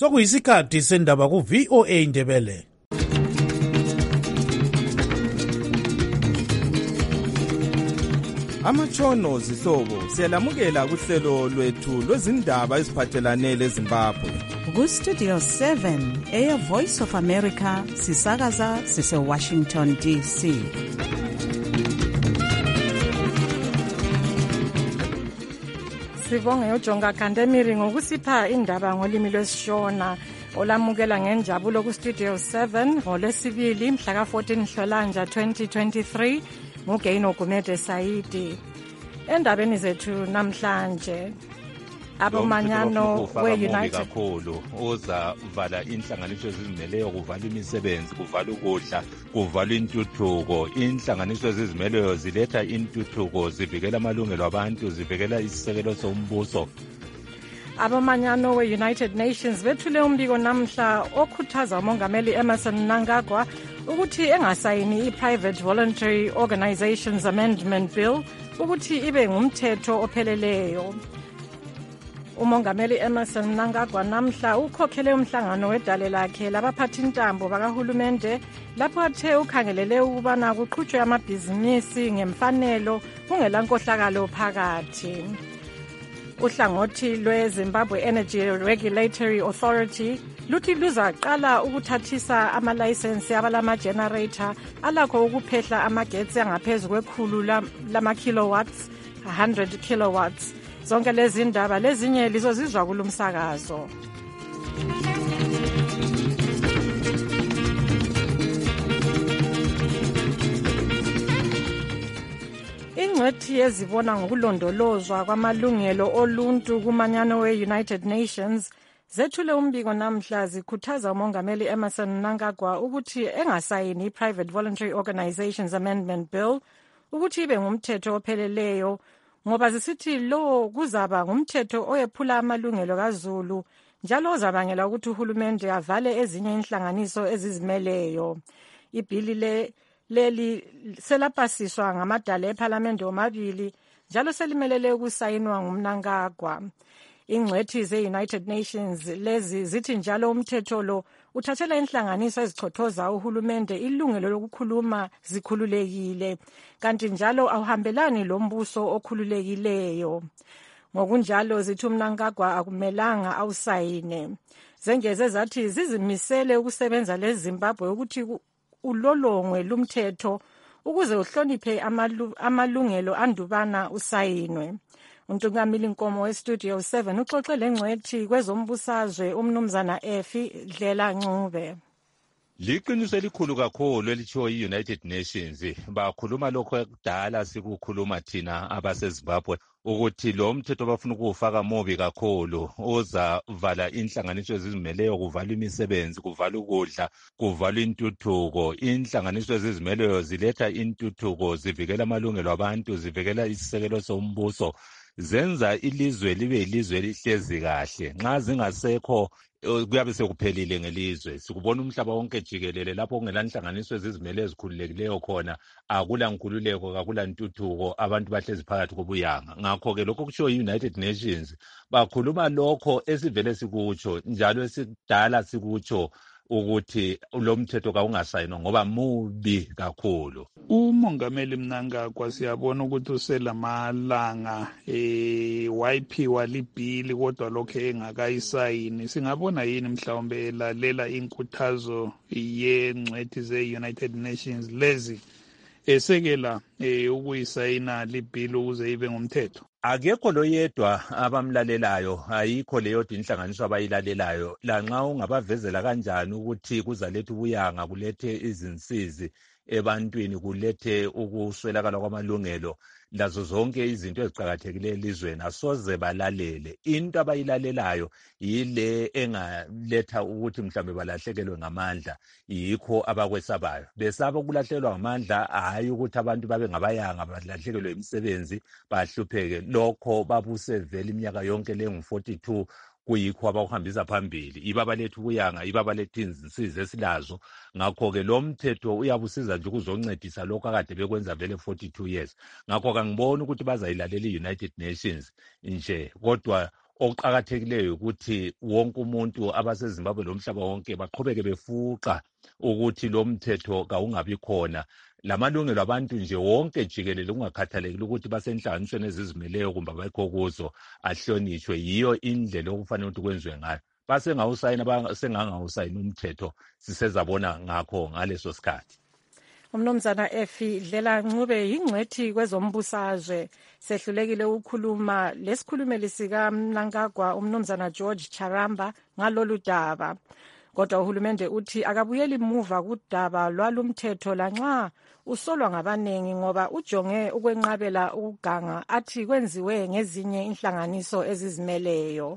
sokuyisikhathi sendaba ku-VOA Indebele. Amatshono zihlobo siyalamukela kuhlelo lwethu lwezindaba eziphathelane leZimbabwe. Ku-Studio 7 Air Voice of America sisakaza sise-Washington DC. Sibonge uJonga Kandemiri ngokusipha indaba ngolimi lwesishona olamukela ngenjabulo ku-Studio 7 ngolwesibili mhla ka-14 Nhlolanja 2023 nguGaino Gumede Saidi. Endabeni zethu namhlanje abomanyano we-United kakhulu uzavala inhlanganiso ezizimeleyo, kuvala imisebenzi, kuvala ukudla, kuvala intuthuko. Inhlanganiso ezizimeleyo ziletha intuthuko, zivikela amalungelo abantu, zivikela isisekelo sombuso. Abomanyano we-United Nations bethule umbiko namhla okhuthaza umongameli Emmerson Mnangagwa ukuthi engasayini i-Private Voluntary Organizations Amendment Bill ukuthi ibe ngumthetho opheleleyo. Umongameli Emmerson Mnangagwa namhla ukhokhele umhlangano wedale lakhe labaphathintambo bakahulumende lapho athe ukhangelele ukubana kuqhutshwe amabhizinisi ngemfanelo kungelankohlakalo phakathi. Uhlangothi lwe-Zimbabwe Energy Regulatory Authority luthi luzaqala ukuthathisa amalayisensi abalama-generator alakho ukuphehla amagetsi angaphezu kwekhulu lama-kilowatts, 100 kilowatts. Zonke lezi ndaba lezinye lizozizwa kulumsakazo. Ingcwethi yezibona ngokulondolozwa kwamalungelo oluntu kumanyano we-United Nations zethule umbiko namhla zikhuthaza umongameli Emmerson Mnangagwa ukuthi engasayini i-Private Voluntary Organizations Amendment Bill ukuthi ibe ngumthetho opheleleyo, ngoba zisithi lo kuzaba ngumthetho oyephula amalungelo kaZulu njalo ozabangela ukuthi uhulumende avale ezinye inhlanganiso ezizimeleyo. Ibhili leli selapasiswa ngamadala ePhalamende omabili njalo selimelele ukusayinwa ngumNangagwa. Ingcwethi ze-United Nations lezi zithi njalo umthetho lo uthathela inhlanganiso ezichothoza uhulumende ilungelo lokukhuluma zikhululekile, kanti njalo awuhambelani lombuso okhululekileyo. Ngokunjalo zithi uMnangagwa akumelanga awusayine. Zengeze zathi zizimisele ukusebenza leZimbabwe ukuthi ulolongwe lumthetho ukuze uhloniphe amalungelo andubana usayinwe. Untungamili Nkomo we-Studio 7 uxoxe lengcwethi kwezombusazwe umnumzana Efi Dlela Ncube. Liqiniso elikhulu kakhulu elitshiwo yi-United Nations. Bakhuluma lokho ekudala sikukhuluma thina abaseZimbabwe ukuthi lo mthetho bafuna ukuwufaka mubi kakhulu, uzavala inhlanganiso ezizimeleyo, kuvala imisebenzi, kuvala ukudla, kuvala intuthuko. Inhlanganiso ezizimeleyo ziletha intuthuko, zivikela amalungelo abantu, zivikela isisekelo sombuso, zenza ilizwe libe yilizwe elihlezi kahle. Nxa zingasekho kuyabe sekuphelile ngelizwe. Sikubona umhlaba wonke jikelele lapho kungela nhlanganiso ezizimele ezikhululekileyo khona, akula nkululeko, akula ntuthuko, abantu bahlezi phakathi kobuyanga. Ngakho-ke lokho kusho i-United Nations bakhuluma lokho esivele sikutsho njalo esidala sikutsho ukuthi lo mthetho kawungasayinwa ngoba mubi kakhulu. Umongameli Mnangagwa siyabona ukuthi uselamalanga wayiphiwa libhili kodwa lokho engakayisayini. Singabona yini mhlawumbe elalela inkuthazo yengcwethi ze-United Nations lezi esekela ukuyisayina libhili ukuze ibe ngumthetho? Akekho lo yedwa abamlalelayo, ayikho leyo inhlanganiso abayilalelayo. Lanxa ungabavezela kanjani ukuthi kuzaletha ubuyanga, kulethe izinsizi ebantwini, kulethe ukuswelakala kwamalungelo, lazo zonke izinto eziqakathekileyo elizweni, asoze balalele. Into abayilalelayo yile engaletha ukuthi mhlawumbe balahlekelwe ngamandla, yikho abakwesabayo. Besaba ukulahlelwa ngamandla, hayi ukuthi abantu babe ngabayanga balahlekelwe imisebenzi bahlupheke. Lokho babusevele iminyaka yonke lengu-42 kuyikho abakuhambisa phambili. Ibabaletha ubuyanga, ibabaletha izinsizi esilazo. Ngakho-ke lo mthetho uyabusiza nje ukuzoncedisa lokho akade bekwenza vele 42 years. Ngakho kangiboni ukuthi bazayilalela i-United Nations nje, kodwa okuqakathekileyo ukuthi wonke umuntu abaseZimbabwe lomhlaba wonke baqhubeke befuqa ukuthi lo mthetho kawungabi khona. Lamalungelo abantu nje wonke jikelele kungakhathalekile ukuthi basenhlanganisweni ezizimeleyo kumbe abekho kuzo ahlonishwe. Yiyo indlela okufanele ukuthi kwenziwe ngayo. Basengawusayina basengangawusayina umthetho sisezabona ngakho ngaleso sikhathi. Umnumzana Efi Dlela Ncube yingcwethi kwezombusazwe sehlulekile ukukhuluma lesikhulumeli sika Mnangagwa umnumzana George Charamba ngalolu daba. Kodwa uhulumende uthi akabuyeli muva kudaba lwalumthetho lanxa usolwa ngabanengi ngoba ujonge ukwenqabela ukuganga athi kwenziwe ngezinye inhlanganiso ezizimeleyo.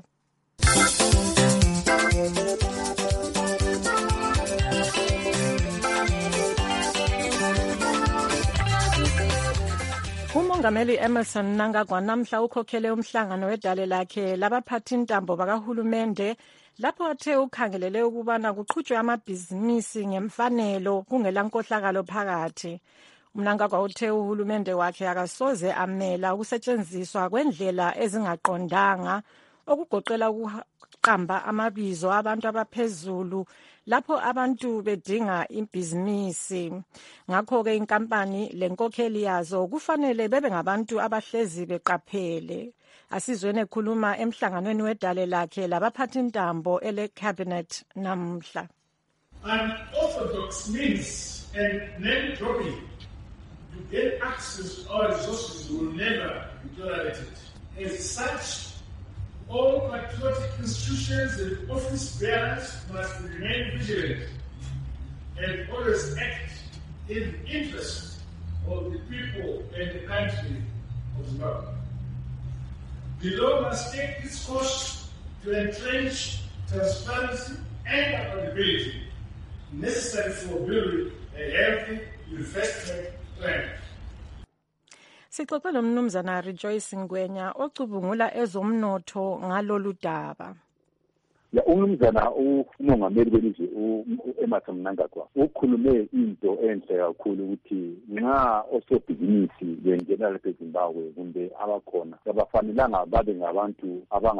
Umongameli Emmerson Mnangagwa namhla ukhokhele umhlangano wedale lakhe labaphathintambo bakahulumende lapho athe ukhangelele ukubana kuqhutshwe amabhizinisi ngemfanelo kungelankohlakalo phakathi. Mnangagwa uthe uhulumende wakhe akasoze amela ukusetshenziswa kwendlela ezingaqondanga okugoqela ukuqamba amabizo abantu abaphezulu lapho abantu bedinga ibhizinisi. Ngakho-ke inkampani lenkokheli yazo kufanele bebe ngabantu abahlezi beqaphele. Asizweni ekhuluma emhlanganweni wedale lakhe labaphathintambo ele-cabinet namhla. Unorthodox means and name dropping to get access to our resources will never be tolerated. As such, all patriotic institutions and office bearers must remain vigilant and always act in the interest of the people and the country of Zimbabwe. The law must take its course to entrench transparency and accountability necessary for building a healthy investment plan. Sixoxe nomnumzana Rejoice Ngwenya ocubungula ezomnotho ngalolu daba. Umnumzana umongameli welizwe Emmerson Mnangagwa ukhulume into enhle kakhulu ukuthi nxa osobhizinisi bengena lapha eZimbabwe kumbe abakhona abafanelanga babe ngabantu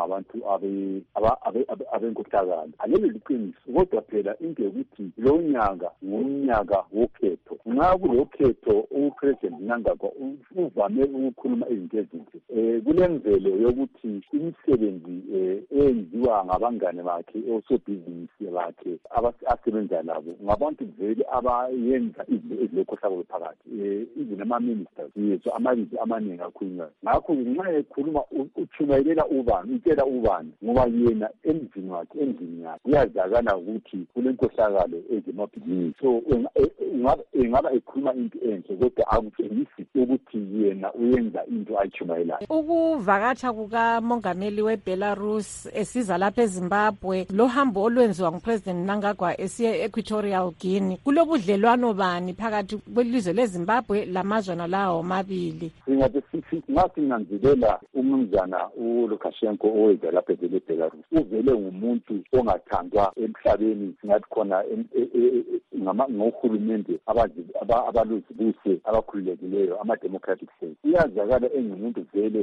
abenkohlakalo. Alelo liqiniso kodwa phela into yokuthi lo nyaka ngomnyaka wokhetho. Nxa kulo khetho uPresident Mnangagwa uvame ukukhuluma izinto ezinhle. Kulemvelo yokuthi imisebenzi eyenziwa ngabangane bakhe osobhizinisi bakhe abasebenza labo ngabantu vele abayenza izinto ezilokhohlakalo phakathi. Even ama-ministers yethu amabizo amaningi akhulunywayo. Ngakho nxa ekhuluma utshumayelela ubani utshela ubani ngoba yena emzini wakhe endlini yakhe kuyazakala ukuthi kulenkohlakalo ezemabhizinisi. So engaba ekhuluma into enhle kodwa akutshengisi ukuthi yena uyenza into ayichumayelayo. Ukuvakatsha kukamongameli weBelarus esiza lapha eZimbabwe lo hambo olwenziwa nguPresident Mnangagwa esiye Equatorial Guinea kulobudlelwano bani phakathi kwelizwe leZimbabwe lamazwana lawo mabili? Ngathi nanzilela umnumzana uLukashenko oweza lapha eBelarus uvele ngumuntu ongathandwa emhlabeni singathi khona ngohulumende abaluzibuse abakhululekileyo ama-democratic states. Iyazakala engumuntu vele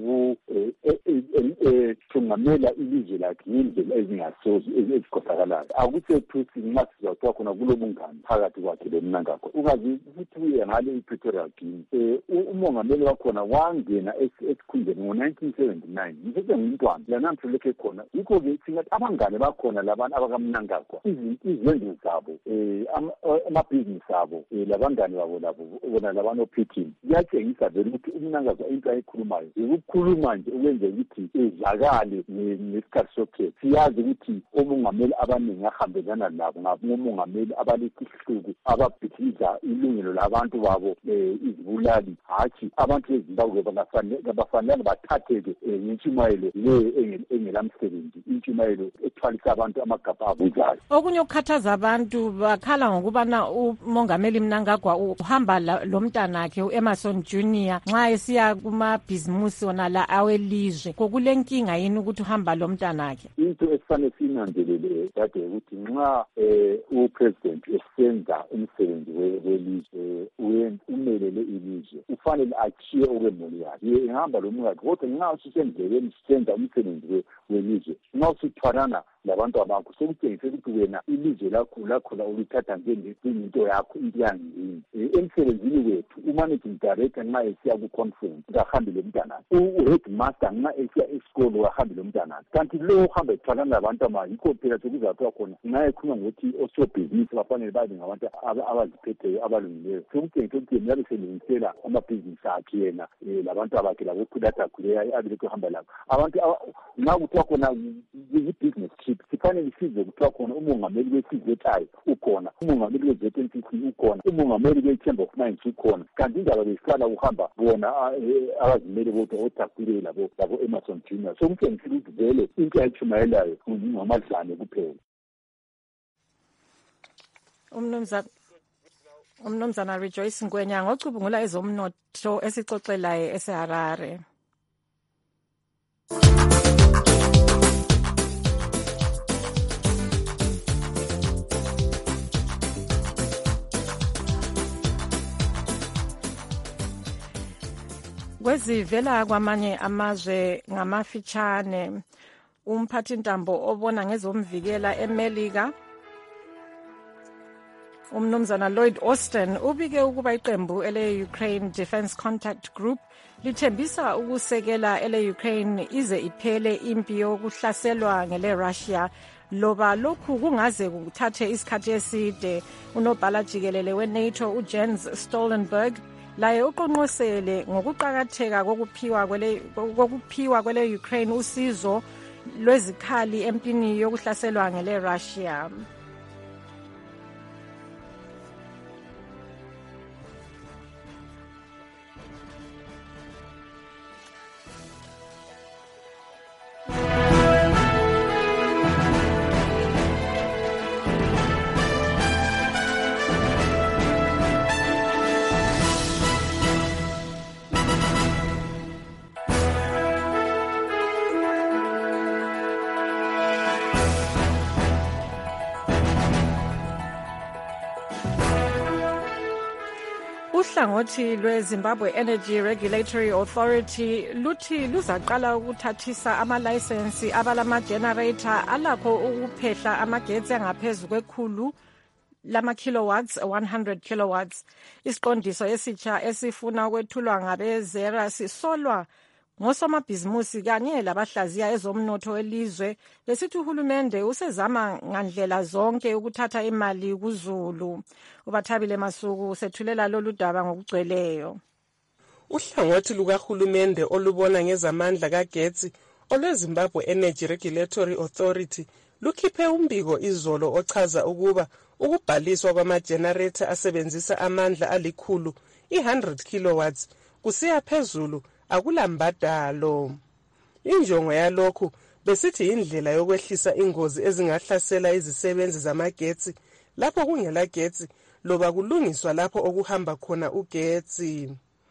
thungamela ilizwe lakhe ngendlela ezingasozi ezikhohlakalayo. Akusethusi nxa sizathiwa khona kulobungane phakathi kwakhe loMnangagwa. Ungazi ukuthi ngale ePretoria Guinea umongameli wakhona wangena esikhundleni ngo-1979 ngisese ngumntwana lanamhla lokhu khona. Yikho-ke singathi abangane bakhona labantu abakaMnangagwa izenzo zabo amabhizinisi abo labangane babo labo bona labanophithini kuyatshengisa vele ukuthi uMnangagwa into ayikhulumayo ukukhuluma nje ukwenzela ukuthi ezakale ngesikhathi sokhetho. Siyazi ukuthi omongameli abaningi ahambelana nabo ngabomongameli abalesihluku ababhidliza ilungelo labantu babo izibulali hatshi abantu beZimbabwe bafanele bathatheke ngentshumayelo le engelamsebenzi intshumayelo ukuthwalisa abantu amagabha abuzayo. Okunye ukukhathaza abantu bakhala ngokubana umongameli Mnangagwa uhamba lo mntanakhe uEmerson Junior nxa esiya kumabhizimusi wona la awelizwe. Kokulenkinga yini ukuthi uhamba lo mntanakhe? Into esifanele sinandelele kade ukuthi nxa upresident esenza umsebenzi welizwe umelele ilizwe ufanele achiye okwemuli yakhe. Ehamba lo mngakhe kodwa nxa usisendleleni sisenza umsebenzi welizwe nxa usithwalana labantu abakho sekutshengise ukuthi wena ilizwe lakho ulithatha njengento yakho into yangini. Emsebenzini wethu umanaging director nxa esiya ku-conference kahambe lo mntanakhe, uheadmaster nxa esiya esikolo kahambe lo mntanakhe. Kanti lo uhamba ethwalana labantu yikho phela sekuzathiwa khona nxa ekhuluma ngokuthi osobhizinisi bafanele babe ngabantu abaziphetheyo abalungileyo. Sekutshengise ukuthi yena uyabe selungisela amabhizinisi akhe yena labantu abakhe labokhulatakhuleyo abelekho hamba labo. Abantu nxa kuthiwa khona yi-business trip sifanele sizwe kuthiwa khona umongameli we-CZI ukhona, umongameli we-ZNPC ukhona, umongameli we-Chamber of Mines ukhona. Kanti indaba besihlala kuhamba bona abazimele bodwa oThakule labo Emerson Junior. Sekutshengise ukuthi vele into ayitshumayelayo ngamadlane kuphela. Umnumzana Rejoice Ngwenya ngocubungula ezomnotho esixoxelayo eseHarare. Kwezivela kwamanye amazwe ngamafitshane, umphathintambo obona ngezomvikela eMelika umnumzana Lloyd Austin ubike ukuba iqembu ele-Ukraine Defence Contact Group lithembisa ukusekela ele-Ukraine ize iphele impi yokuhlaselwa ngele-Russia loba lokhu kungaze kuthathe isikhathi eside. Unobhala jikelele we-NATO uJens Stoltenberg laye uqonqosele ngokuqakatheka kokuphiwa kwele-Ukraine usizo lwezikhali empini yokuhlaselwa ngele-Russia. Uhlangothi lwe-Zimbabwe Energy Regulatory Authority luthi luzaqala ukuthathisa amalayisensi abalama-generator alakho ukuphehla amagetsi angaphezu kwekhulu lama-kilowatts 100 kilowatts. Isiqondiso esitsha esifuna ukwethulwa ngabezera sisolwa ngosomabhizimusi kanye labahlaziya ezomnotho welizwe besithi uhulumende usezama ngandlela zonke ukuthatha imali kuzulu. Ubathabile Masuku sethulela lolu daba ngokugcweleyo. Uhlangothi lukahulumende olubona ngezamandla kagetsi olweZimbabwe Energy Regulatory Authority lukhiphe umbiko izolo ochaza ukuba ukubhaliswa kwama-generator asebenzisa amandla alikhulu i-100 kilowatts kusiya phezulu akulambadalo. Injongo yalokhu besithi indlela yokwehlisa ingozi ezingahlasela izisebenzi zamagetsi lapho kungela getsi loba kulungiswa lapho okuhamba khona ugetsi.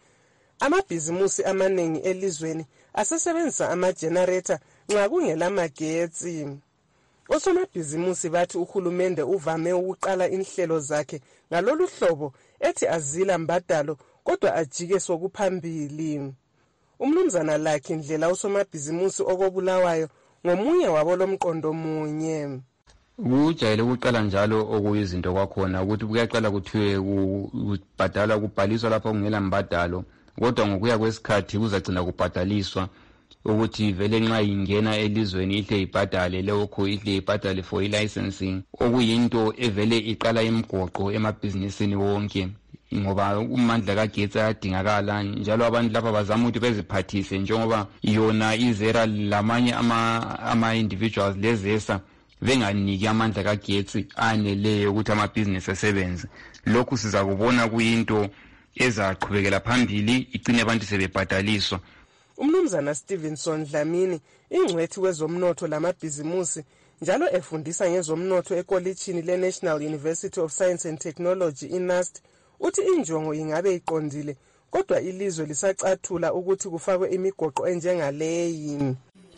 Amabhizimusi amaningi elizweni asesebenzisa ama-generator nxa kungela magetsi. Osomabhizimusi bathi uhulumende uvame ukuqala inhlelo zakhe ngalolu hlobo ethi azila mbadalo kodwa ajike sokuphambili. Umnumzana lakhe indlela usomabhizimusi okobulawayo ngomunye wabo lomqondo munye. Kujayele ukuqala njalo okuyizinto kwakhona ukuthi kuyaqala kuthiwe kubhadala kubhaliswa lapho kungela mbadalo kodwa ngokuya kwesikhathi kuzagcina kubhadaliswa ukuthi vele nxa ingena elizweni ihle ibhadale lokho ihle ibhadale for licensing okuyinto evele iqala imgoqo emabhizinisini wonke ngoba umandla kagetsi ayadingakala njalo abantu lapha bazama ukuthi beziphathise njengoba yona izera lamanye ama-individuals lezesa benganiki amandla kagetsi aneleyo ukuthi amabhizinisi asebenze. Lokhu siza kubona kuyinto ezaqhubekela phambili igcine abantu sebebhadaliswa. Umnumzana Stevenson Dlamini ingcwethi wezomnotho lamabhizimusi njalo efundisa ngezomnotho ekolitshini le-National University of Science and Technology i-NUST, uthi injongo ingabe iqondile kodwa ilizwe lisacathula ukuthi kufakwe imigoqo enjengaleyi.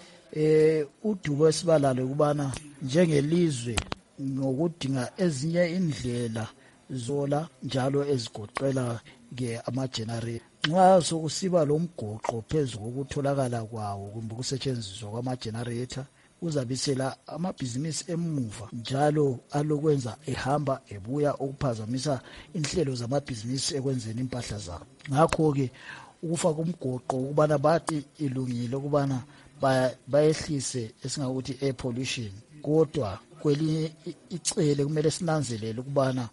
Udubo esibalalo kubana njengelizwe ngokudinga ezinye indlela zola njalo ezigoqela ke ama-generator. Nxa sokusiba lo mgoqo phezu kokutholakala kwawo kumbe ukusetshenziswa kwama-generator uzabisela amabhizinisi emuva njalo alokwenza ehamba ebuya ukuphazamisa inhlelo zamabhizinisi ekwenzeni impahla zabo. Ngakho-ke ukufaka umgoqo ukubana bathi ilungile ukubana bayehlise esingakuthi air pollution, kodwa kwelinye icele kumele sinanzelele ukubana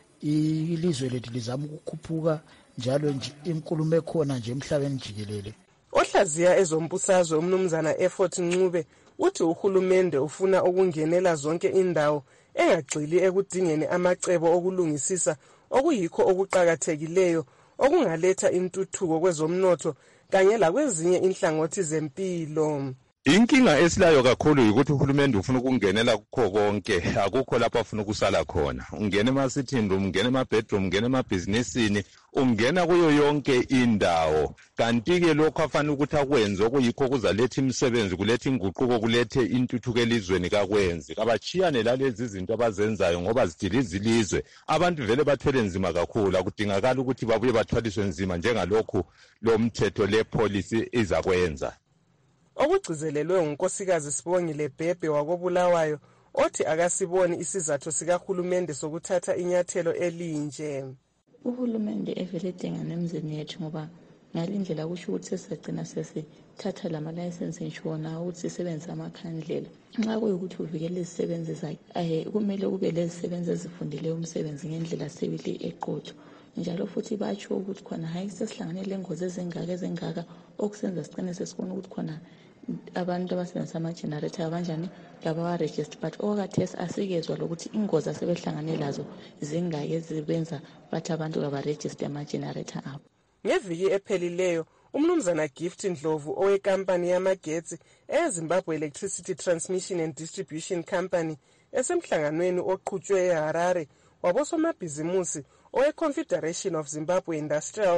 ilizwe lethu lizama ukukhuphuka njalo nje inkulumo ekhona nje emhlabeni jikelele. Ohlaziya ezombusazwe umnumzana Effort Ncube uthi uhulumende ufuna ukungenela zonke indawo engagxili ekudingeni amacebo okulungisisa okuyikho okuqhakathekileyo okungaletha intuthuko kwezomnotho kanye lakwezinye inhlangothi zempilo. Inkinga esilayo kakhulu ukuthi uhulumende ufuna ukungenela kukho konke, akukho lapho afuna ukusala khona. Ungena ema-sitting room, ungena ema-bedroom, ungena emabhizinisini, ungena kuyo yonke indawo. Kanti-ke lokho afanele ukuthi akwenze okuyikho kuzaletha imisebenzi, kuletha inguquko, kulethe intuthuko elizweni kakwenzi. Kabachiyane lalezi zinto abazenzayo ngoba zidiliza ilizwe. Abantu vele bathwele nzima kakhulu, akudingakala ukuthi babuye bathwaliswe nzima njengalokhu lo mthetho le policy izakwenza. Okugcizelelwe unkosikazi Sibongile Bhebhe wakobulawayo othi akasiboni isizathu sikahulumende sokuthatha inyathelo elinje. Uhulumende evele edinga nemizini yethu ngoba ngalindlela kusho ukuthi sesagcina sesithatha lama-license nshona ukuthi sisebenze amakhandlela. Nxa kuyukuthi uvikele izisebenzi zakhe kumele kube lezi sebenzi ezifundile umsebenzi ngendlela sebili eqotho. Njalo futhi batsho ukuthi khona hayi sesihlanganele ingozi ezingaka okusenza sigcine sesibona ukuthi khona abantu abasebenzisa ama-generator abanjani labawa-register, but okakathesi asikezwa lokuthi ingozi asebehlangane lazo zingaki ezibenza bathi abantu kabarejiste ama-generator abo. Ngeviki ephelileyo umnumzana Gift Ndlovu owekampani yamagetsi eZimbabwe Electricity Transmission and Distribution Company esemhlanganweni oqhutshwe eHarare wabosomabhizimusi owe-Confederation of Zimbabwe Industrial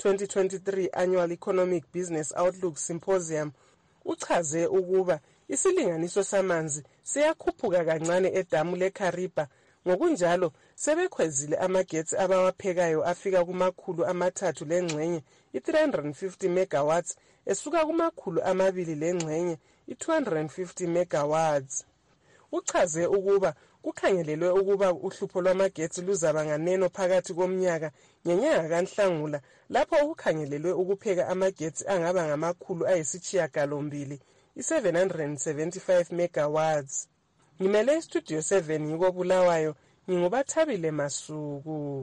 2023 Annual Economic Business Outlook Symposium uchaze ukuba isilinganiso samanzi siyakhuphuka kancane edamu leKariba, ngokunjalo sebekhwezile amagetsi abawaphekayo afika kumakhulu amathathu lengxenye i-350 megawatts esuka kumakhulu amabili lengxenye i-250 megawatts. Uchaze ukuba kukhangelelwe ukuba uhlupho lwamagetsi luzaba nganeno phakathi komnyaka ngenyanga kaNhlangula lapho ukukhangelelwe ukupheka amagetsi angaba ngamakhulu ayisishiyagalombili i-775 megawatts. Ngimele iStudio 7 ngikobulawayo, nginguBathabile Masuku.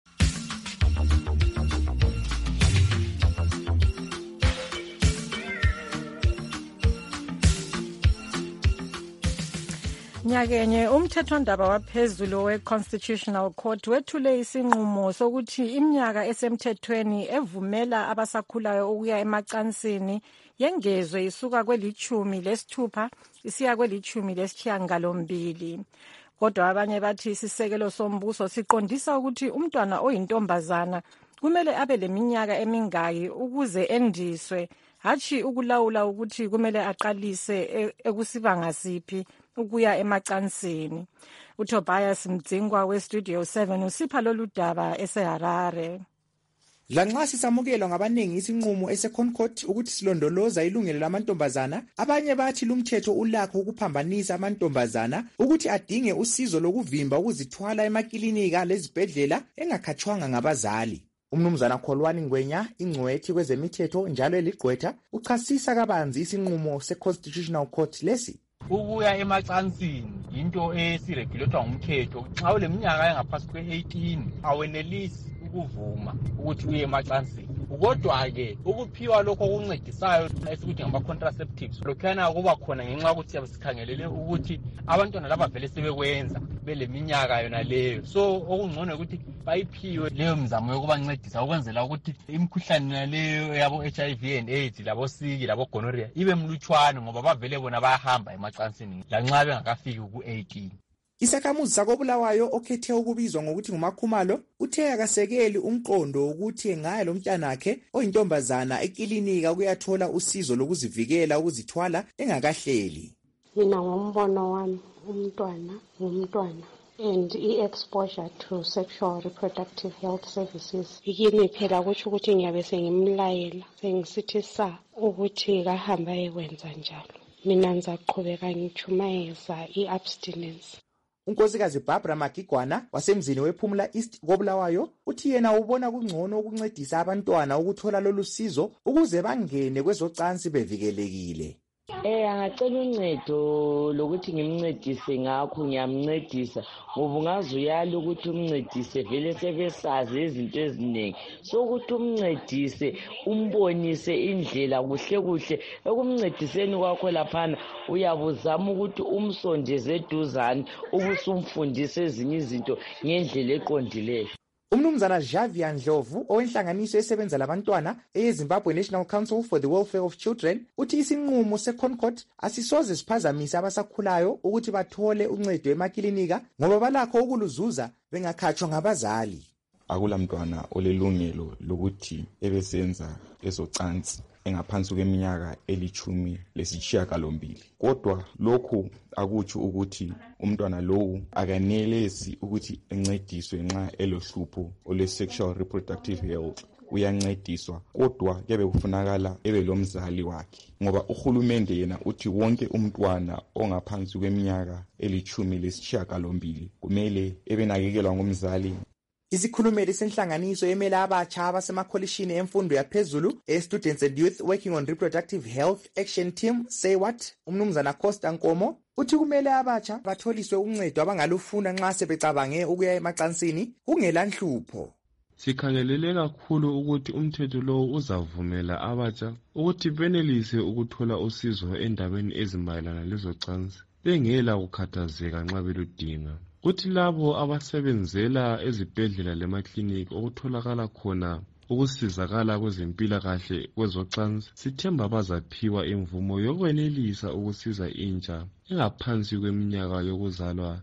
Nyakenye umthethondaba waphezulu we-Constitutional Court wethule isinqumo sokuthi iminyaka esemthethweni evumela abasakhulayo ukuya emacansini yengezwe isuka kweli-16 isiya kweli-18. Kodwa abanye bathi isisekelo sombuso siqondisa ukuthi umntwana oyintombazana kumele abe leminyaka emingaki ukuze endiswe, hatshi ukulawula ukuthi kumele aqalise ekusibanga siphi ukuya emacansini. uTobias Mdzingwa weStudio 7 usipha lolu daba eseHarare. Lanxa sisamukelwa ngabaningi isinqumo eseConcord ukuthi silondoloza ilungelo lamantombazana, abanye bathi lumthetho ulakho ukuphambanisa amantombazana ukuthi adinge usizo lokuvimba ukuzithwala emakilinika lezibhedlela engakhatshwanga ngabazali. Umnumzana Kholwani Ngwenya, ingcwethi kwezemithetho njalo eligqwetha, uchasisa kabanzi isinqumo seConstitutional Court lesi. Ukuya emacansini into esiregulator ngumthetho. Nxa uleminyaka engaphansi kwe-18 awenelisi ukuvuma ukuthi uye emacansini. kodwa-ke ukuphiwa lokho okuncedisayo esikuthi ngama-contraceptives lokhuyana kuba khona ngenxa yokuthi sikhangelele ukuthi abantwana laba vele sebekwenza beleminyaka yona leyo, so okungcono ukuthi bayiphiwe leyo mizamo yokubancedisa ukwenzela ukuthi imikhuhlane leyo yabo-HIV and AIDS labo-siki labo-gonorrhea ibe mlutshwane ngoba bavele bona bayahamba emacansini lanxa bengakafiki ku-18. Isakhamuzi sakoBulawayo okhethe ukubizwa ngokuthi nguMakhumalo uthe akasekeli umqondo ukuthi engaya lo mntanakhe oyintombazana ekilinika ukuyathola usizo lokuzivikela ukuzithwala engakahleli. Mina ngombono wami umntwana and i-exposure to sexual reproductive health services yikini phela kutsho ukuthi ngiyabe sengimlayela sengisithi ukuthi kahamba ekwenza njalo. Mina ngizaqhubeka ngichumayeza i-abstinence. Unkosikazi Barbara Magigwana wasemzini wePhumula East koBulawayo uthi yena ubona kungcono ukuncedisa abantwana ukuthola lolu sizo ukuze bangene kwezocansi bevikelekile. Angacela uncedo lokuthi ngimncedise ngakho ngiyamncedisa ngoba ungaze uyali ukuthi umncedise vele sebesazi izinto eziningi, so ukuthi umncedise umbonise indlela kuhle ekumncediseni kwakho laphana uyabuzama ukuthi umsondeze eduzane ubusumfundisa ezinye izinto ngendlela eqondileyo. Umnumzana Javier Ndlovu owenhlanganiso esebenza labantwana eyeZimbabwe National Council for the Welfare of Children uthi isinqumo seConcord asisoze siphazamise abasakhulayo ukuthi bathole uncedo emakilinika ngoba balakho ukuluzuza bengakhatshwa ngabazali. Akulamntwana olelungelo lokuthi ebesenza ezocansi engaphansi kweminyaka 18. Kodwa lokhu akutsho ukuthi umntwana lowu akanelesi ukuthi encediswe nxa elohlupho olwe-sexual reproductive health. Uyancediswa kodwa kebe kufunakala ebe lomzali wakhe ngoba uhulumende yena uthi wonke umntwana ongaphansi kweminyaka 18 kumele ebenakekelwa ngumzali. Isikhulumeli senhlanganiso emela abatsha abasemakholishini emfundo yaphezulu Students and Youth Working on Reproductive Health Action Team Say What umnumzana Costa Nkomo uthi kumele abatsha batholiswe uncedo abangalufuna nxa sebecabange ukuya emacansini kungela nhlupho. Sikhangelele kakhulu ukuthi umthetho lowo uzavumela abatsha ukuthi benelise ukuthola usizo endabeni ezimayelana lezocansi bengela kukhathazeka nxa beludinga. Kuthi labo abasebenzela ezibhedlela lemakliniki okutholakala khona ukusizakala kwezempilakahle kwezocansi sithemba bazaphiwa imvumo yokwenelisa ukusiza intsha engaphansi kweminyaka yokuzalwa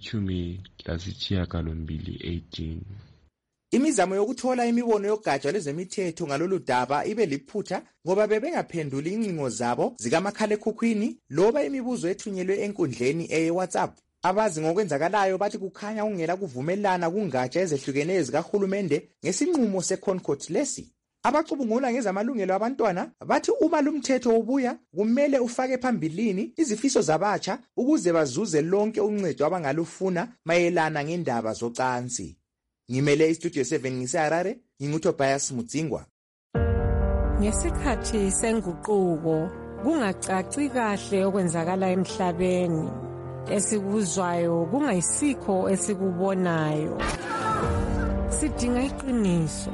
18. Imizamo yokuthola imibono yogatsha lwezemithetho ngalolu daba ibe liphutha ngoba bebengaphenduli incingo zabo zikamakhalekhukhwini loba imibuzo ethunyelwe enkundleni WhatsApp. Abazi ngokwenzakalayo bathi kukhanya kungela kuvumelana kungatsha ezehlukeneyo zikahulumende ngesinqumo seConcord lesi. Abacubungula ngezamalungelo abantwana bathi uma lumthetho ubuya kumele ufake phambilini izifiso zabatsha ukuze bazuze lonke uncedo abangalufuna mayelana ngendaba zocansi. Ngimele iStudio 7 ngiseHarare, nginguTobias Mudzingwa. Ngesikhathi senguquko kungacaci kahle okwenzakala emhlabeni. Esikuzwayo kungayisikho esikubonayo. Sidinga iqiniso.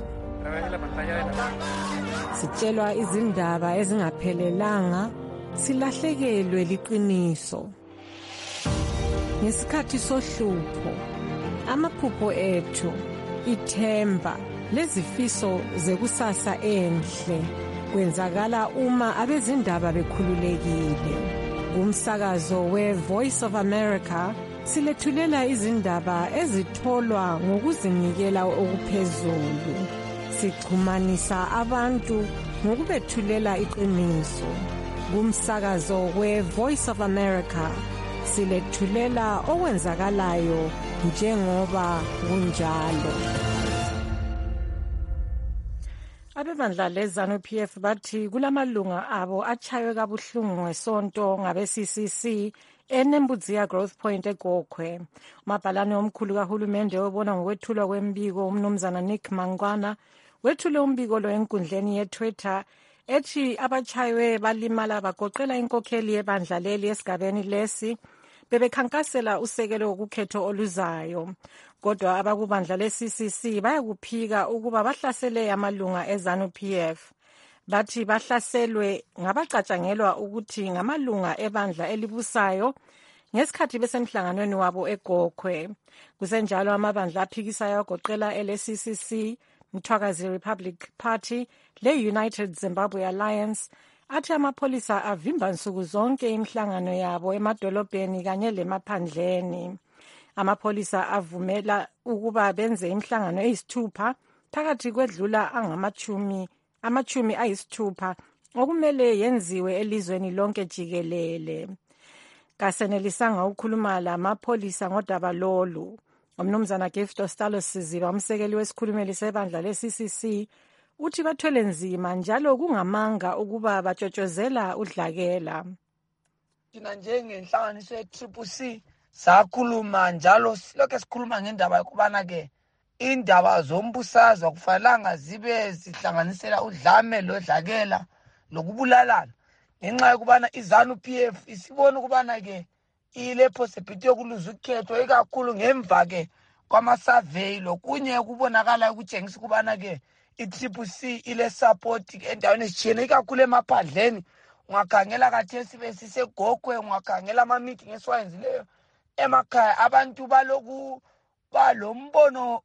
Sitshelwa izindaba ezingaphelelanga, silahlekelwe liqiniso. Ngesikhathi sohlupho, amaphupho ethu, ithemba, lezifiso zekusasa enhle kwenzakala uma abezindaba bekhululekile. Umsakazo we-Voice of America silethulela izindaba ezitholwa ngokuzinikela okuphezulu. Sixhumanisa abantu ngokubethulela iqiniso. Umsakazo we-Voice of America silethulela okwenzakalayo njengoba kunjalo. Abebandla leZANU-PF bathi kulamalunga abo achaywe kabuhlungu ngesonto ngabe-CCC eNembuzia Growth Point eGokhwe. Umabhalane omkhulu kahulumende obona ngokwethulwa kwembiko umnumzana Nick Mangwana wethule umbiko lo enkundleni yeTwitter ethi abachaywe balimala bagoqela inkokheli yebandla leli esigabeni lesi bebekhankasela usekelo wokukhetho oluzayo. Kodwa abakubandla le-CCC bayakuphika ukuba bahlasele amalunga eZANU-PF. Bathi bahlaselwe ngabacatshangelwa ukuthi ngamalunga ebandla elibusayo ngesikhathi besemhlanganweni wabo eGokhwe. Kusenjalo amabandla aphikisayo agoqela ele-CCC, Mthwakazi Republic Party le-United Zimbabwe Alliance athi amapholisa avimba nsuku zonke imihlangano yabo emadolobheni kanye lemaphandleni. Amapholisa avumela ukuba benze imihlangano eyisithupha phakathi kwedlula amachumi ayisithupha okumele yenziwe elizweni lonke jikelele. Kasenelisanga ukukhuluma lamapholisa ngodaba lolu. Umnumzana Gift Stalos Siziba, umsekeli wesikhulumeli sebandla le-CCC, uthi bathwele nzima njalo kungamanga ukuba batshotshozela udlakela. Thina njengenhlanganiso ye-CCC sakhuluma njalo silokho sikhuluma ngendaba yokubana-ke indaba zombusazwe akufanelanga zibe zihlanganisela udlame lodlakela lokubulalana ngenxa yokubana iZANU-PF isibona ukubana-ke ile possibility yokuluza ukhetho ikakhulu ngemva-ke kwama-survey lokunye kubonakala ukutshengisa ukubana-ke i-CCC ile support endaweni ezitshiyene ikakhulu emaphandleni. Ungakhangela kathesi besiseGokhwe, ungakhangela ama-meeting esiwayenzileyo emakhaya, abantu baloku balombono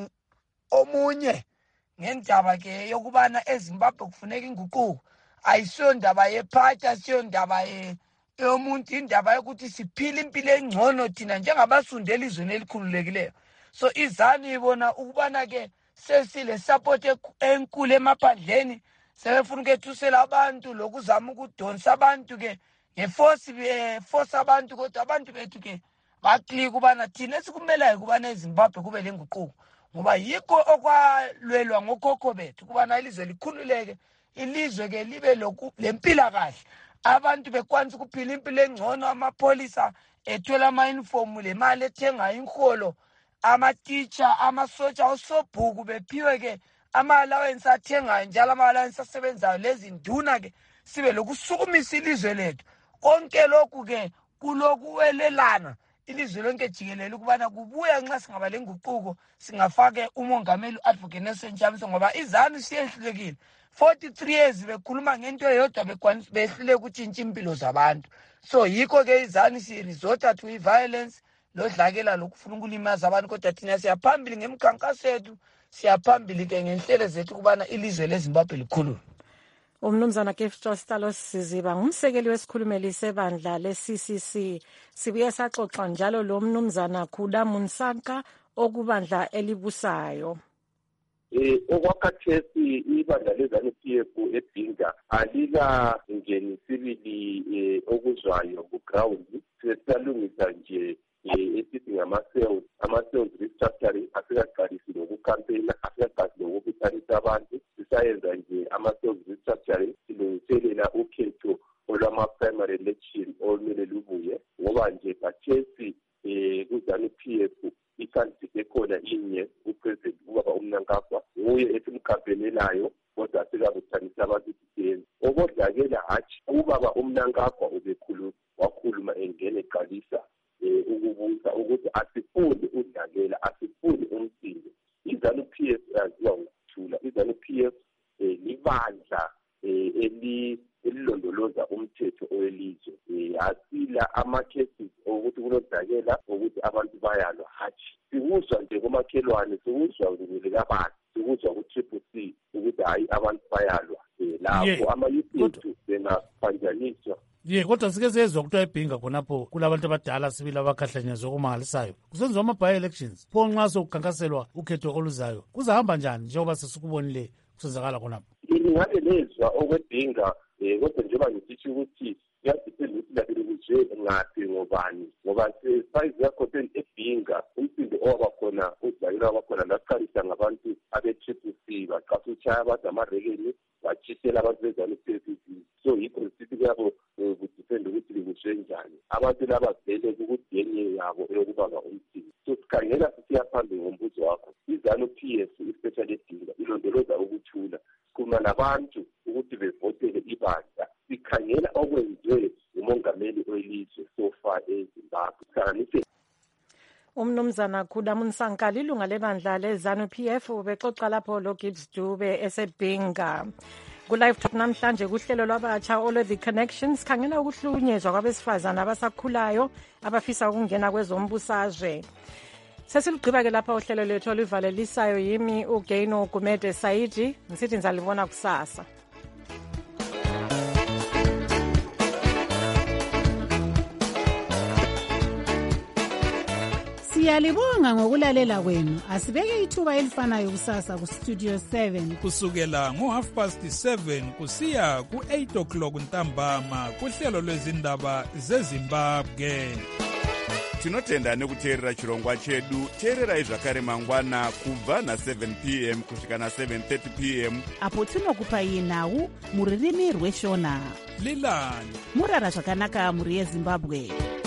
omunye ngendaba-ke yokubana eZimbabwe kufuneka inguquko. Ayisiyo ndaba yephathi, ayisiyo ndaba yomuntu, indaba yokuthi siphile impilo engcono thina njengabasundeli izweni elikhululekileyo. So iZANU ibona ukubana-ke sesile support enkulu emaphandleni, sebefuna ukethusela abantu lokuzama ukudonsa abantu-ke ngeforce abantu, kodwa abantu bethu-ke baklika ukubana thina esikumelayo ukubana eZimbabwe kube le nguquko, ngoba yikho okwalwelwa ngokhokho bethu ukubana ilizwe likhululeke, ilizwe-ke libe lempilakahle, abantu bekwanisa ukuphila impilo engcono, amapholisa ethola ama-uniform, le mali ethenga inholo, amatitsha, amasotsha, osobhuku bephiwe-ke ama-allowance athengayo njalo ama-allowance asebenzayo, lezi nduna-ke sibe lokusukumisa ilizwe lethu. Konke lokhu-ke kulokuwelelana ilizwe lonke jikelele ukubana kubuya nxa singaba le nguquko singafake umongameli u-Advocate Nelson Chamisa, ngoba iZANU siyehlulekile 43 years bekhuluma ngento eyodwa behlule ukutshintsha impilo zabantu. So yikho-ke iZANU siresorta to i-violence lodlakela lokufuna ukulimaza abantu, kodwa thina siyaphambili ngemikhankaso yethu, siyaphambili-ke ngenhlelo zethu ukubana ilizwe leZimbabwe likhululwe. Umnumzana Gift Stalos Siziba ngumsekeli wesikhulumeli sebandla le-CCC. Sibuye saxoxa njalo lo mnumzana Khuda Munsaka okubandla elibusayo. Okwakhathesi ibandla leZANU-PF eBhinga alikaNgenisibili okuzwayo ku-ground, sisalungisa nje esithi ama-sales restructuring, asikaqalisi lokukhampeyina, asikaqalisi lokubuthanisa abantu, sisayenza nje ama-sales restructuring, silungiselela ukhetho olwama-primary election olumele lubuye, ngoba nje kathesi ku-ZANU-PF i-candidate ekhona inye, upresident ubaba uMnangagwa nguye esimkhampenelayo, kodwa sikabuthanisa abantu sithenzi. Okodlakela hatshi ubaba uMnangagwa wakhuluma engene eqalisa ukubuza ukuthi asifuni udlakela, asifuni umsindo. iZANU-PF yaziwa ngokuthula. iZANU-PF libandla elilondoloza umthetho owelizwe. Asila ama-cases ukuthi kunodlakela ukuthi abantu bayalwa, hatshi. Sikuzwa nje komakhelwane, sikuzwa ngekabanzi, sikuzwa ku-CCC ukuthi hayi abantu bayalwa. Lapho ama-youth ethu bengaphanjaniswa. Kodwa sike sezwa kuthiwa eBhinga khonapho kulabantu abadala sibili abakhahlanyezwe okumangalisayo. Kusenziwa ama-by-elections. Pho nxa sokukhankaselwa ukhetho oluzayo kuzahamba njani njengoba sesikubonile kusenzakala khonapho? Ngabe nezwa okweBhinga, kodwa njengoba ngisithi ukuthi kuyadipenda ukuthi lakele kuzwe ngaphi ngobani, ngoba size yakhotheni eBhinga umsindo owabakhona udlakela wabakhona laqalisa ngabantu abe-CCC baqasa utshaya abantu amarekeni batshisela abantu beZANU-PF. So yikho sithi kuyabo kudipenda ukuthi likuzwe njani. Abantu laba vele ukudenye yabo eyokubanga umsindo. So sikhangela sisiya phambili ngombuzo wakho. iZANU-PF especially eBhinga ilondoloza ukuthula. Sikhuluma nabantu ukuthi bevotele ibandla. Sikhangela okwenziwe umongameli welizwe so far eZimbabwe. sihlanganise. Umnumzana Khudamun Sankali ilunga lebandla leZanu PF ubexoxa lapho lo Gibbs Dube esebhinga. Ku-live talk namhlanje kuhlelo lwabatsha olwe The Connections khangela ukuhlukunyezwa kwabesifazana abasakhulayo abafisa ukungena kwezombusazwe. Sesilugqiba ke lapha uhlelo lethu oluvalelisayo yimi uGaino Gumede Saidi ngisithi nizalibona kusasa. Siyalibonga ngokulalela kwenu. Asibeke ithuba elifanayo kusasa ku Studio 7 kusukela ngo7:30 kusiya ku8:00 ntambama kuhlelo lwezindaba zeZimbabwe. Tinotenda nekuteerera chirongwa chedu. Teererai zvakare mangwana kubva na7 p.m. kusvika na7:30 p.m. apo tinokupai nhau muririmi rweshona. Lilani murara zvakanaka muri yeZimbabwe.